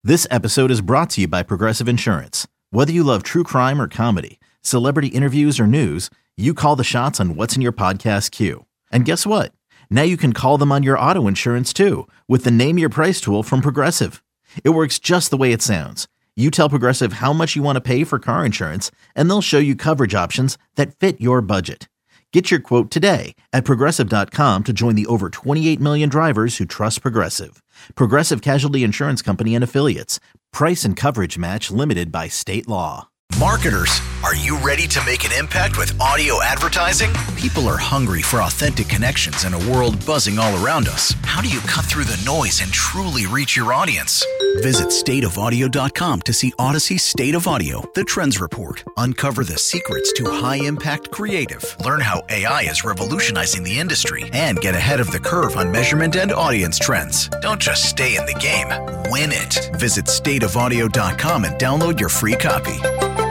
This episode is brought to you by Progressive Insurance. Whether you love true crime or comedy, celebrity interviews or news, you call the shots on what's in your podcast queue. And guess what? Now you can call them on your auto insurance too with the Name Your Price tool from Progressive. It works just the way it sounds. You tell Progressive how much you want to pay for car insurance, and they'll show you coverage options that fit your budget. Get your quote today at Progressive.com to join the over 28 million drivers who trust Progressive. Progressive Casualty Insurance Company and Affiliates. Price and coverage match limited by state law. Marketers, are you ready to make an impact with audio advertising? People are hungry for authentic connections in a world buzzing all around us. How do you cut through the noise and truly reach your audience? Visit stateofaudio.com to see Odyssey's State of Audio, the Trends Report. Uncover the secrets to high-impact creative. Learn how AI is revolutionizing the industry and get ahead of the curve on measurement and audience trends. Don't just stay in the game, win it. Visit stateofaudio.com and download your free copy.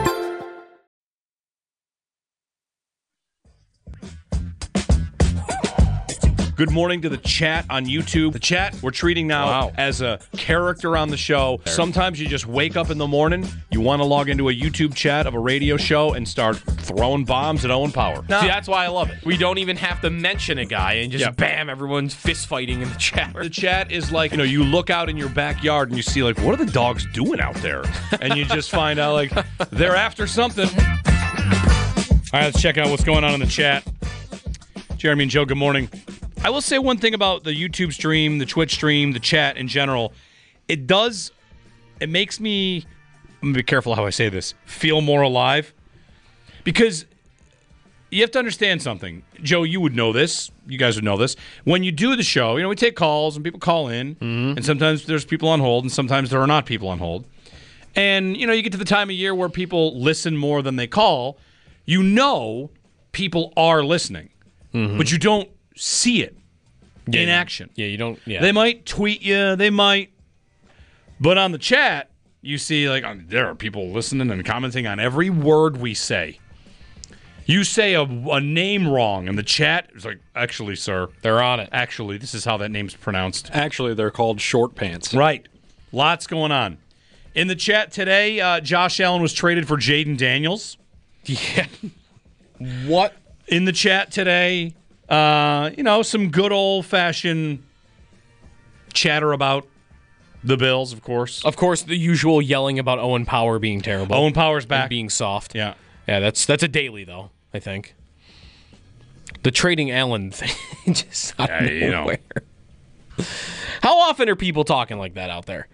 Good morning to the chat on YouTube. The chat we're treating now as a character on the show. Sometimes you just wake up in the morning, you want to log into a YouTube chat of a radio show and start throwing bombs at Owen Power. No. See, that's why I love it. We don't even have to mention a guy and just bam, everyone's fist fighting in the chat. The chat is like, you look out in your backyard and you see, like, what are the dogs doing out there? And you just find out, like, they're after something. All right, let's check out what's going on in the chat. Jeremy and Joe, good morning. I will say one thing about the YouTube stream, the Twitch stream, the chat in general. It makes me, I'm going to be careful how I say this, feel more alive. Because you have to understand something. Joe, you would know this. You guys would know this. When you do the show, we take calls and people call in. Mm-hmm. And sometimes there's people on hold and sometimes there are not people on hold. And, you get to the time of year where people listen more than they call. People are listening. Mm-hmm. But you don't see it in action. Yeah, you don't. Yeah. They might tweet you. They might. But on the chat, you see, like, there are people listening and commenting on every word we say. You say a name wrong, and the chat is like, actually, sir. They're on it. Actually, this is how that name's pronounced. Actually, they're called short pants. Right. Lots going on. In the chat today, Josh Allen was traded for Jaden Daniels. Yeah. What? In the chat today, some good old-fashioned chatter about the Bills, of course. Of course, the usual yelling about Owen Power being terrible. Owen Power's back. And being soft. Yeah. Yeah, that's a daily, though, I think. The trading Allen thing just out of nowhere. How often are people talking like that out there?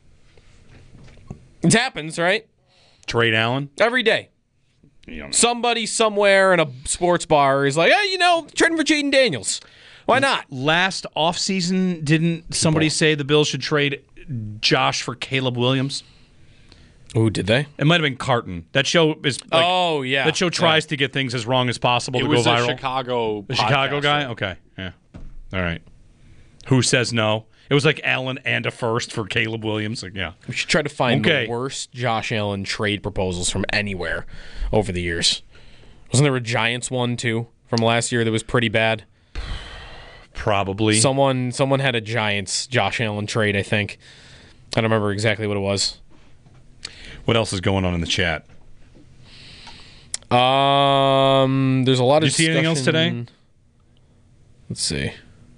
It happens, right? Trade Allen? Every day. Somebody somewhere in a sports bar is like, hey, trading for Jaden Daniels. Why not? Last offseason, didn't somebody say the Bills should trade Josh for Caleb Williams? Oh, did they? It might have been Carton. That show is That show tries to get things as wrong as possible to go viral. It was a Chicago Chicago guy? Okay. Yeah. All right. Who says no? It was like Allen and a first for Caleb Williams. Like, yeah. We should try to find the worst Josh Allen trade proposals from anywhere over the years. Wasn't there a Giants one, too, from last year that was pretty bad? Probably. Someone had a Giants Josh Allen trade, I think. I don't remember exactly what it was. What else is going on in the chat? There's a lot of Did you see anything else today? Let's see.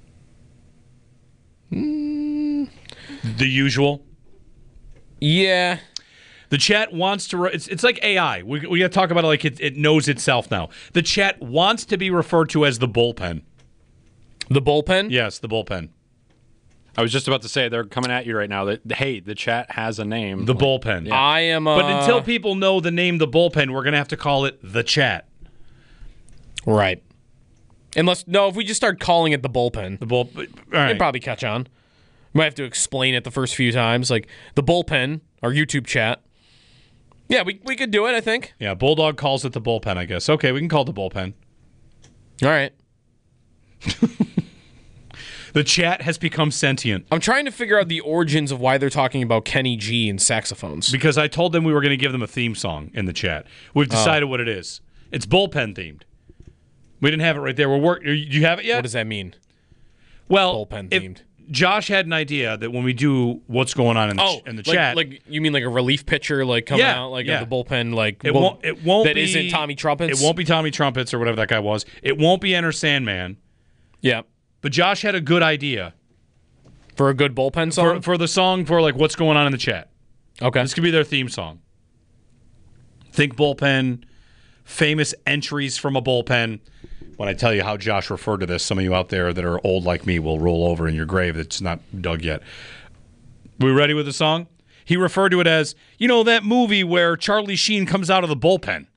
The usual? Yeah. The chat wants to... It's like AI. We got to talk about it like it knows itself now. The chat wants to be referred to as the bullpen. The bullpen? Yes, the bullpen. I was just about to say, they're coming at you right now that, hey, the chat has a name. The bullpen. Yeah. I am... But until people know the name the bullpen, we're going to have to call it the chat. Right. If we just start calling it the bullpen, all right. It'd probably catch on. We might have to explain it the first few times, like the bullpen, our YouTube chat. Yeah, we could do it, I think. Yeah, Bulldog calls it the bullpen, I guess. Okay, we can call it the bullpen. All right. The chat has become sentient. I'm trying to figure out the origins of why they're talking about Kenny G and saxophones. Because I told them we were going to give them a theme song in the chat. We've decided what it is. It's bullpen themed. We didn't have it right there. Do you have it yet? What does that mean? Well, bullpen themed. Josh had an idea that when we do what's going on in the chat, like you mean like a relief pitcher like coming out like of the bullpen like it won't that be, isn't Tommy Trumpets. It won't be Tommy Trumpets or whatever that guy was. It won't be Enter Sandman. Yeah, but Josh had a good idea for a good bullpen song for the song for like what's going on in the chat. Okay, this could be their theme song. Think bullpen, famous entries from a bullpen. When I tell you how Josh referred to this, some of you out there that are old like me will roll over in your grave that's not dug yet. We ready with the song? He referred to it as, that movie where Charlie Sheen comes out of the bullpen.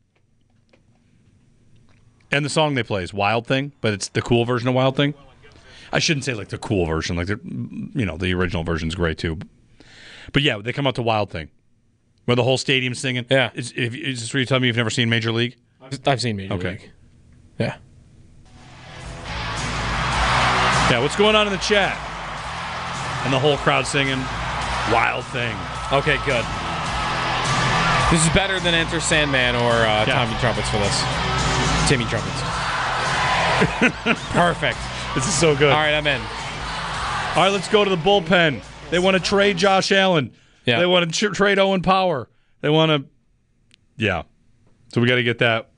And the song they play is Wild Thing, but it's the cool version of Wild Thing. I shouldn't say like the cool version, like the original version's great too. But yeah, they come out to Wild Thing, where the whole stadium's singing. Yeah. Is this where you tell me you've never seen Major League? I've seen Major League. Yeah. Yeah, what's going on in the chat? And the whole crowd singing Wild Thing. Okay, good. This is better than Enter Sandman or Tommy Trumpets for this. Timmy Trumpets. Perfect. This is so good. All right, I'm in. All right, let's go to the bullpen. They want to trade Josh Allen. Yeah. They want to trade Owen Power. They want to... Yeah. So we got to get that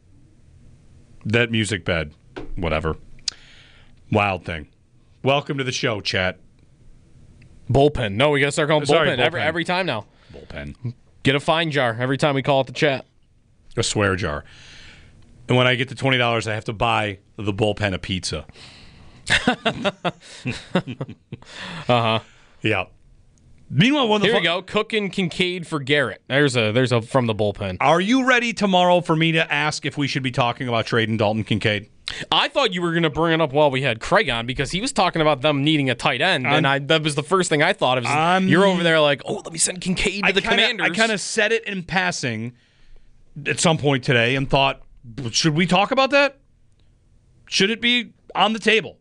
music bed. Whatever. Wild Thing. Welcome to the show, chat. Bullpen. No, we got to start calling bullpen every time now. Bullpen. Get a fine jar every time we call it the chat. A swear jar. And when I get to $20, I have to buy the bullpen a pizza. Uh-huh. Yeah. Meanwhile, here we go. Cook and Kincaid for Garrett. There's a from the bullpen. Are you ready tomorrow for me to ask if we should be talking about trading Dalton Kincaid? I thought you were going to bring it up while we had Craig on because he was talking about them needing a tight end, and that was the first thing I thought of. You're over there like, let me send Kincaid to the Commanders. I kind of said it in passing at some point today and thought, should we talk about that? Should it be on the table?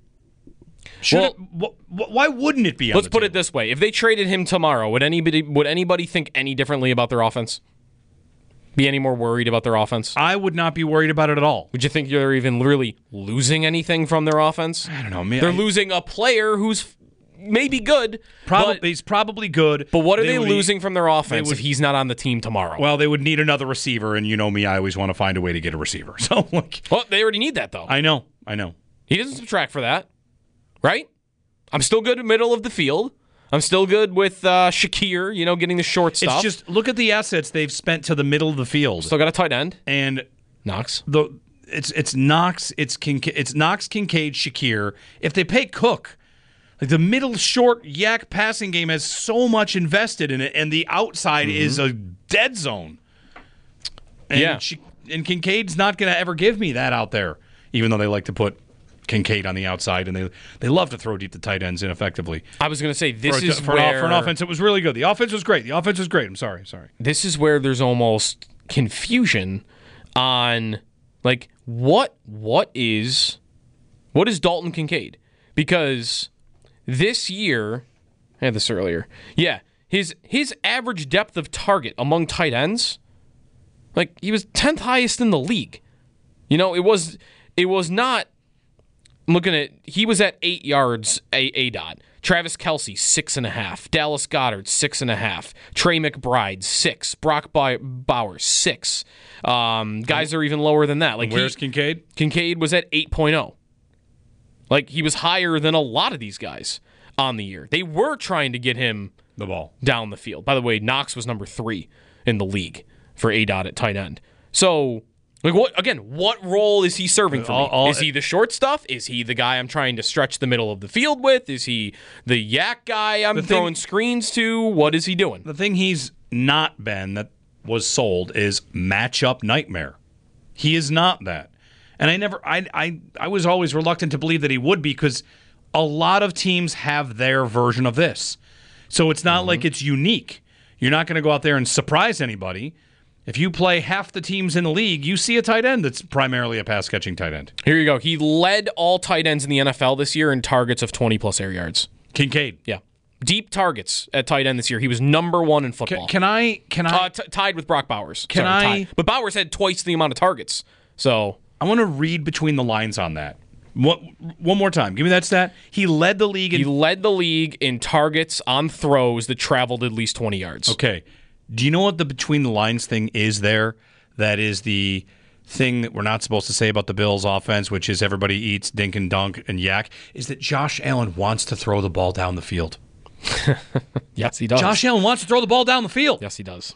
Why wouldn't it be on the table? Let's put it this way. If they traded him tomorrow, would anybody think any differently about their offense? Be any more worried about their offense? I would not be worried about it at all. Would you think they're even really losing anything from their offense? I don't know. Man, they're losing a player who's maybe good. He's probably good. But what are they losing from their offense if he's not on the team tomorrow? Well, they would need another receiver, and you know me, I always want to find a way to get a receiver. So, well, they already need that, though. I know. He doesn't subtract for that, right? I'm still good in the middle of the field. I'm still good with Shakir, getting the short stuff. It's just, look at the assets they've spent to the middle of the field. Still got a tight end. And Knox. It's Knox, it's Knox, Kincaid, Shakir. If they pay Cook, like the middle short yak passing game has so much invested in it, and the outside is a dead zone. And and Kincaid's not going to ever give me that out there, even though they like to put Kincaid on the outside, and they love to throw deep the tight ends ineffectively. I was going to say, for an offense, it was really good. The offense was great. I'm sorry. This is where there's almost confusion on, like, what is Dalton Kincaid? Because this year, I had this earlier. Yeah, his average depth of target among tight ends, like, he was 10th highest in the league. It was not. I'm looking at, he was at 8 yards a dot. Travis Kelce, 6.5. Dallas Goedert, 6.5. Trey McBride, 6. Brock Bowers, 6. Guys are even lower than that. Like, where's Kincaid? Kincaid was at 8.0. Like, he was higher than a lot of these guys on the year. They were trying to get him the ball down the field. By the way, Knox was number 3 in the league for a dot at tight end. So, like, what role is he serving for me? Is he the short stuff? Is he the guy I'm trying to stretch the middle of the field with? Is he the yak guy I'm throwing screens to? What is he doing? The thing he's not been that was sold is matchup nightmare. He is not that. And I was always reluctant to believe that he would be, because a lot of teams have their version of this. So it's not like it's unique. You're not going to go out there and surprise anybody. If you play half the teams in the league, you see a tight end that's primarily a pass-catching tight end. Here you go. He led all tight ends in the NFL this year in targets of 20-plus air yards. Kincaid. Yeah. Deep targets at tight end this year. He was number 1 in football. Can I tied with Brock Bowers. Tied. But Bowers had twice the amount of targets. So I want to read between the lines on that. One more time. Give me that stat. He led the league He led the league in targets on throws that traveled at least 20 yards. Okay. Do you know what the between the lines thing is there? That is the thing that we're not supposed to say about the Bills offense, which is everybody eats dink and dunk and yak, is that Josh Allen wants to throw the ball down the field. Yes, he does. Josh Allen wants to throw the ball down the field. Yes, he does.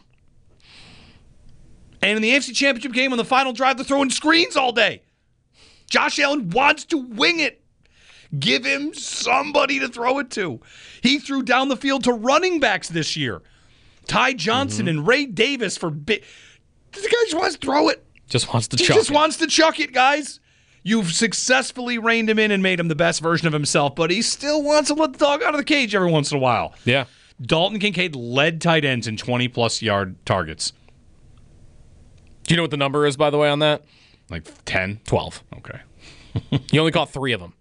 And in the AFC Championship game on the final drive, they're throwing screens all day. Josh Allen wants to wing it. Give him somebody to throw it to. He threw down the field to running backs this year. Ty Johnson and Ray Davis for big. This guy just wants to throw it. Just wants to He chuck just it. wants to chuck it, guys. You've successfully reined him in and made him the best version of himself, but he still wants to let the dog out of the cage every once in a while. Yeah. Dalton Kincaid led tight ends in 20-plus yard targets. Do you know what the number is, by the way, on that? Like 10? 12. Okay. He only caught 3 of them.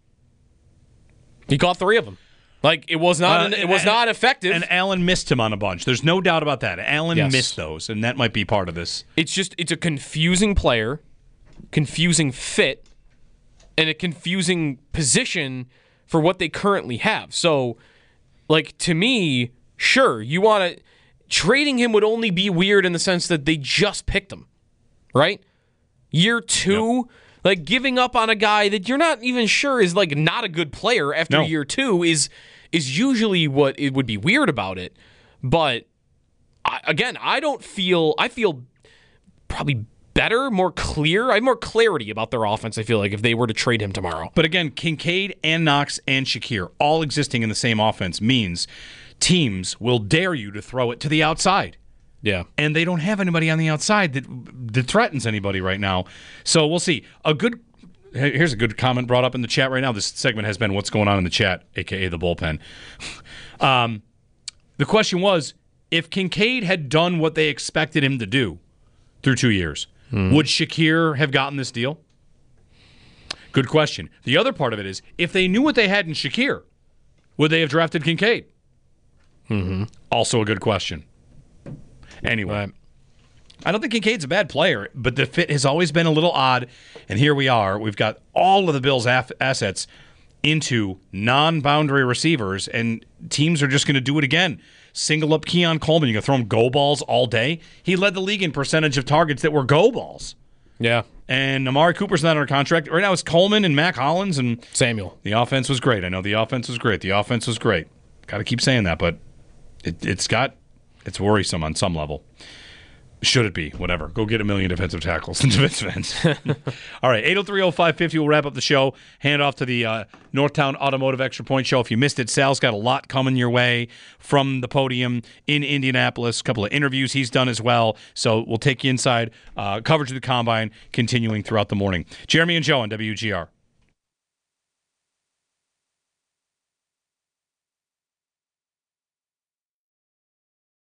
He caught 3 of them. Like, it was not not effective. And Allen missed him on a bunch. There's no doubt about that. Allen missed those, and that might be part of this. It's a confusing player, confusing fit, and a confusing position for what they currently have. So, like, to me, sure, you want to... Trading him would only be weird in the sense that they just picked him, right? Year 2... Yep. Like, giving up on a guy that you're not even sure is, like, not a good player after year 2 is usually what it would be weird about it. But, I feel probably better, more clear. I have more clarity about their offense, I feel like, if they were to trade him tomorrow. But again, Kincaid and Knox and Shakir all existing in the same offense means teams will dare you to throw it to the outside. Yeah. And they don't have anybody on the outside that threatens anybody right now. So we'll see. Here's a good comment brought up in the chat right now. This segment has been what's going on in the chat, a.k.a. the bullpen. The question was, if Kincaid had done what they expected him to do through 2 years, would Shakir have gotten this deal? Good question. The other part of it is, if they knew what they had in Shakir, would they have drafted Kincaid? Also a good question. Anyway, I don't think Kincaid's a bad player, but the fit has always been a little odd, and here we are. We've got all of the Bills' assets into non-boundary receivers, and teams are just going to do it again. Single up Keon Coleman. You're going to throw him go balls all day? He led the league in percentage of targets that were go balls. Yeah. And Amari Cooper's not under contract. Right now it's Coleman and Mac Hollins and Samuel. The offense was great. I know the offense was great. Got to keep saying that, but it's worrisome on some level. Should it be? Whatever. Go get 1 million defensive tackles and defense fans. All right, 803-0550. We'll wrap up the show. Hand off to the Northtown Automotive Extra Point Show. If you missed it, Sal's got a lot coming your way from the podium in Indianapolis. A couple of interviews he's done as well. So we'll take you inside. Coverage of the Combine continuing throughout the morning. Jeremy and Joe on WGR.